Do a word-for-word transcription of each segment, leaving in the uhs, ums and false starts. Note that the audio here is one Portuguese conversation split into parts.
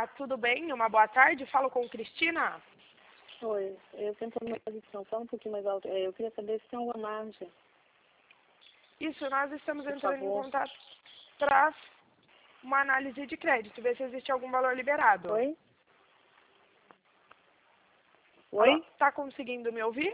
tudo bem? Uma boa tarde. Falo com Cristina. Oi, eu tento uma posição, fala um pouquinho mais alto. É, eu queria saber se tem alguma margem. Isso, nós estamos Por entrando em favor. contato para uma análise de crédito, ver se existe algum valor liberado. Oi? Oi? Está conseguindo me ouvir?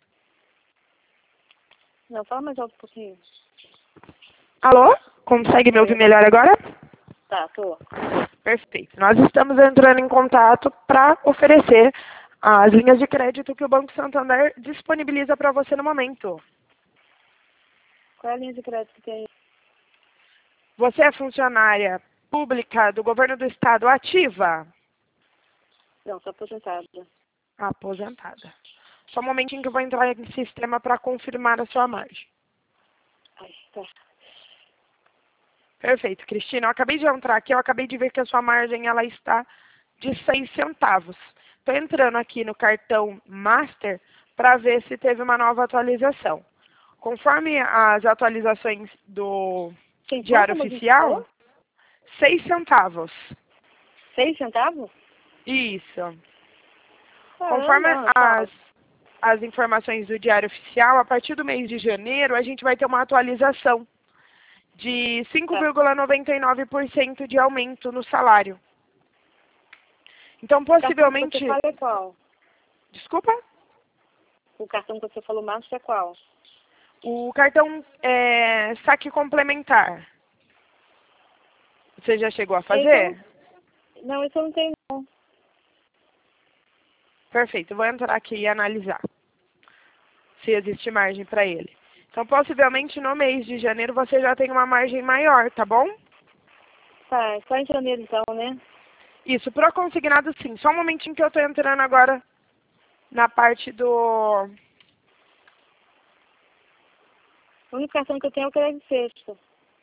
Não, fala mais alto um pouquinho. Alô? Consegue me ouvir melhor agora? Tá, tô. Perfeito. Nós estamos entrando em contato para oferecer as linhas de crédito que o Banco Santander disponibiliza para você no momento. Qual é a linha de crédito que tem? Você é funcionária pública do governo do estado ativa? Não, sou aposentada. Aposentada. Só um momentinho que eu vou entrar em sistema para confirmar a sua margem. Ai, tá. Perfeito, Cristina. Eu acabei de entrar aqui, eu acabei de ver que a sua margem ela está de seis centavos. Estou entrando aqui no cartão Master para ver se teve uma nova atualização. Conforme as atualizações do Quem Diário como a gente Oficial, falou? seis centavos. Seis centavos? Isso. Conforme Caramba, as, tá. as informações do Diário Oficial, a partir do mês de janeiro, a gente vai ter uma atualização de cinco Tá. vírgula noventa e nove por cento de aumento no salário. Então, O cartão que possivelmente... você fala é qual? Desculpa? O cartão que você falou, Márcio, é qual? O cartão é, saque complementar. Você já chegou a Esse eu fazer? não... não, esse eu não tenho, não. Perfeito. Eu vou entrar aqui e analisar se existe margem para ele. Então, possivelmente, no mês de janeiro, você já tem uma margem maior, tá bom? Tá, é só em janeiro então, né? Isso, pro consignado, sim. Só um momentinho que eu estou entrando agora na parte do... O único cartão que eu tenho é o crédito sexto.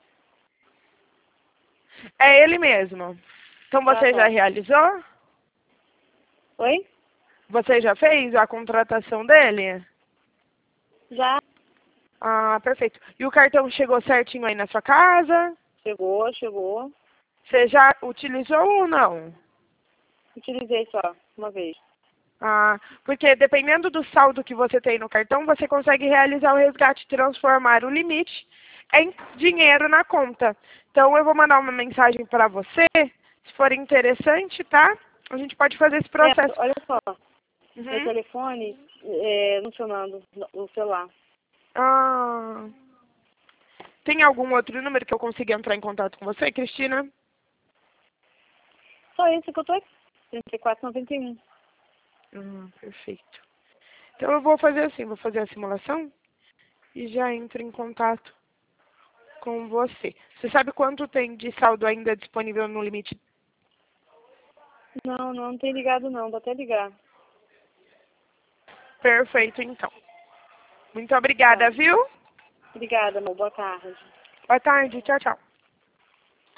É ele mesmo. Então, Ah, você já tá. realizou? Oi? Você já fez a contratação dele? Já Ah, perfeito. E o cartão chegou certinho aí na sua casa? chegou, chegou. Você já utilizou ou não? Utilizei só, uma vez. Ah, porque dependendo do saldo que você tem no cartão, você consegue realizar o resgate e transformar o limite em dinheiro na conta. Então, eu vou mandar uma mensagem para você, se for interessante, tá? A gente pode fazer esse É, processo. olha só, meu Uhum. telefone é funcionando no no celular. Ah, tem algum outro número que eu consiga entrar em contato com você, Cristina? Só esse que eu tô aqui. trinta e quatro, noventa e um. Ah, perfeito. Então, eu vou fazer assim, vou fazer a simulação e já entro em contato com você. Você sabe quanto tem de saldo ainda disponível no limite? Não, não, não tem ligado não, vou até ligar. Perfeito, então. Muito obrigada, Tá. viu? Obrigada, amor. Boa tarde. Boa tarde. Tchau, tchau.